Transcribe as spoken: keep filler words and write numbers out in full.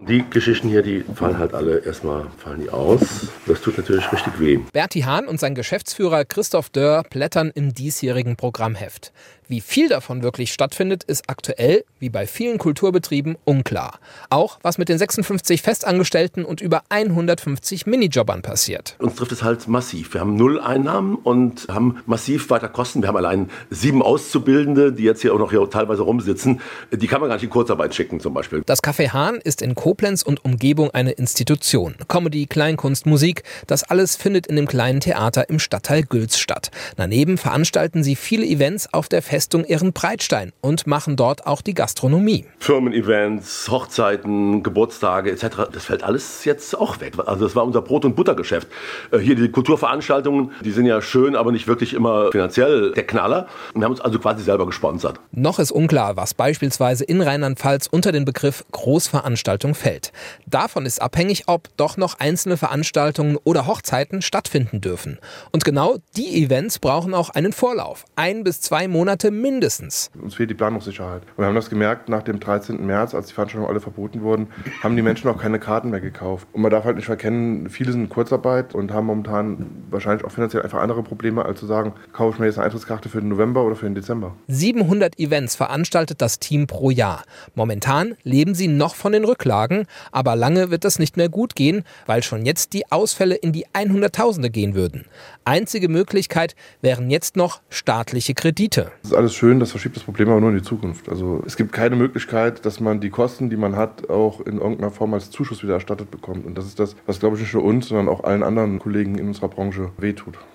die Geschichten hier, die fallen halt alle erstmal fallen die aus. Das tut natürlich richtig weh. Berti Hahn und sein Geschäftsführer Christoph Dörr blättern im diesjährigen Programmheft. Wie viel davon wirklich stattfindet, ist aktuell, wie bei vielen Kulturbetrieben, unklar. Auch was mit den sechsundfünfzig Festangestellten und über hundertfünfzig Minijobbern passiert. Uns trifft es halt massiv. Wir haben null Einnahmen und haben massiv weiter Kosten. Wir haben allein sieben Auszubildende, die jetzt hier auch noch hier teilweise rumsitzen. Die kann man gar nicht in Kurzarbeit schicken zum Beispiel. Das Café Hahn ist in Koblenz und Umgebung eine Institution. Comedy, Kleinkunst, Musik, das alles findet in dem kleinen Theater im Stadtteil Gülz statt. Daneben veranstalten sie viele Events auf der Festung Ehrenbreitstein und machen dort auch die Gastronomie. Firmen-Events, Hochzeiten, Geburtstage et cetera. Das fällt alles jetzt auch weg. Also das war unser Brot- und Buttergeschäft. Hier die Kulturveranstaltungen, die sind ja schön, aber nicht wirklich immer finanziell der Knaller. Wir haben uns also quasi selber gesponsert. Noch ist unklar, was beispielsweise in Rheinland-Pfalz unter den Begriff Großveranstaltung fällt. Davon ist abhängig, ob doch noch einzelne Veranstaltungen oder Hochzeiten stattfinden dürfen. Und genau die Events brauchen auch einen Vorlauf. Ein bis zwei Monate mindestens. Uns fehlt die Planungssicherheit. Und wir haben das gemerkt nach dem dreizehnten März, als die Veranstaltungen alle verboten wurden, haben die Menschen auch keine Karten mehr gekauft. Und man darf halt nicht verkennen, viele sind in Kurzarbeit und haben momentan wahrscheinlich auch finanziell einfach andere Probleme, als zu sagen, kaufe ich mir jetzt eine Eintrittskarte für den November oder für den Dezember. siebenhundert Events veranstaltet das Team pro Jahr. Momentan leben sie noch von den Rücklagen, aber lange wird das nicht mehr gut gehen, weil schon jetzt die Ausfälle in die Hunderttausende gehen würden. Einzige Möglichkeit wären jetzt noch staatliche Kredite. Das ist alles schön, das verschiebt das Problem aber nur in die Zukunft. Also es gibt keine Möglichkeit, dass man die Kosten, die man hat, auch in irgendeiner Form als Zuschuss wieder erstattet bekommt. Und das ist das, was, glaube ich, nicht nur uns, sondern auch allen anderen Kollegen in unserer Branche wehtut.